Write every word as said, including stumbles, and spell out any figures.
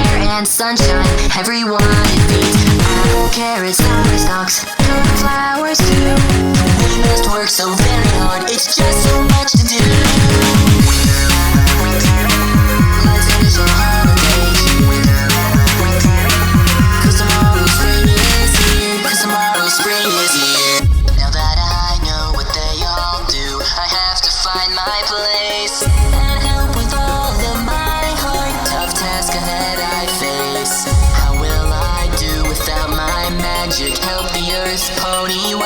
air and sunshine, everyone it feeds. Apple, carrots, summer stocks, flowers too. We must work so very hard, it's just so much to do. Let's finish our holidays, cause tomorrow spring is here, cause tomorrow spring is here. Now that I know what they all do, I have to find my place and help with all of my heart. Tough task ahead I face. How will I do without my magic? Help the earth pony